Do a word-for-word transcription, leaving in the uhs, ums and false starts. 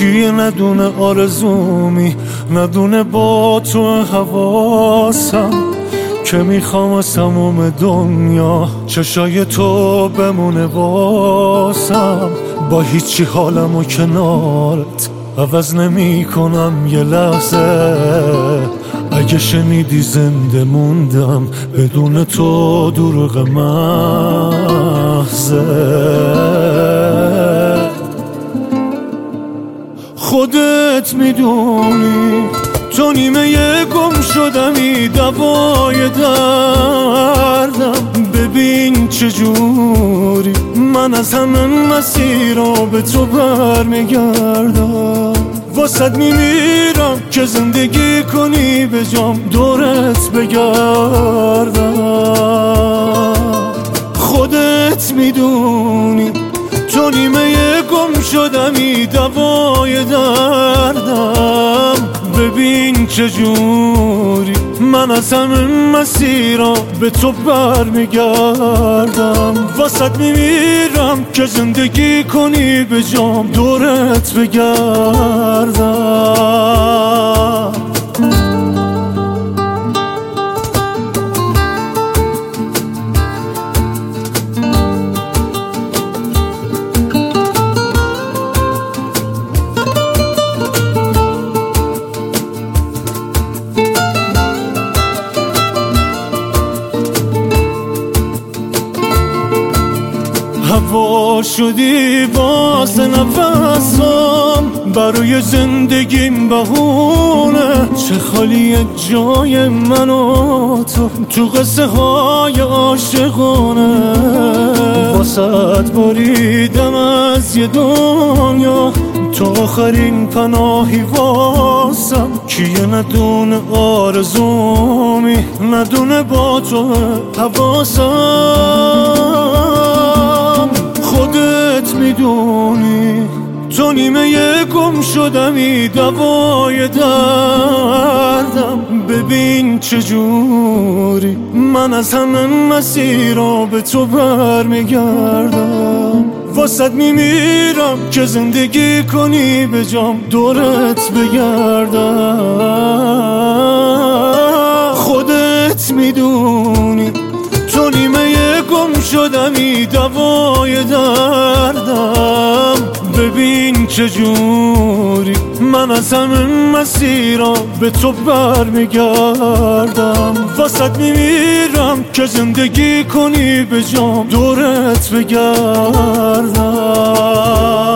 کیه ندونه آرزومی، ندونه با تو حواسم که میخوام از تموم دنیا چشای تو بمونه واسم. با هیچی حالمو کنارت عوض نمی کنم یه لحظه، اگه شنیدی زنده موندم بدون تو دروغ محضه. خودت میدونی تو نیمه گم شدمی، دوای دردم. ببین چجوری من از همه مسیرها به تو برمیگردم. واسد میمیرم که زندگی کنی به جام دورت بگردم. خودت میدونی تو نیمه گم شدمی، دوای دردم. ببین چجوری من از همه مسیرها به تو برمیگردم. واسد میمیرم که زندگی کنی به جام دورت بگردم. هوا شدی واسه نفسم، برای زندگیم بهونه. چه خالی جای من و تو تو قصه های عاشقانه. واسط باریدم از یه دنیا، تو آخرین پناهی واسم. کیه ندونه آرزومی، ندونه با تو حواسم. خودت میدونی تو نیمه گم شدمی، دوای دردم. ببین چجوری من از همه مسیرها به تو برمیگردم. واسد میمیرم که زندگی کنی به جام دورت بگردم. خودت میدونی تو نیمه گم شدمی، دوای دردم. ببین چجوری من از همه مسیرها به تو برمیگردم. واسد میمیرم که زندگی کنی به جام دورت بگردم.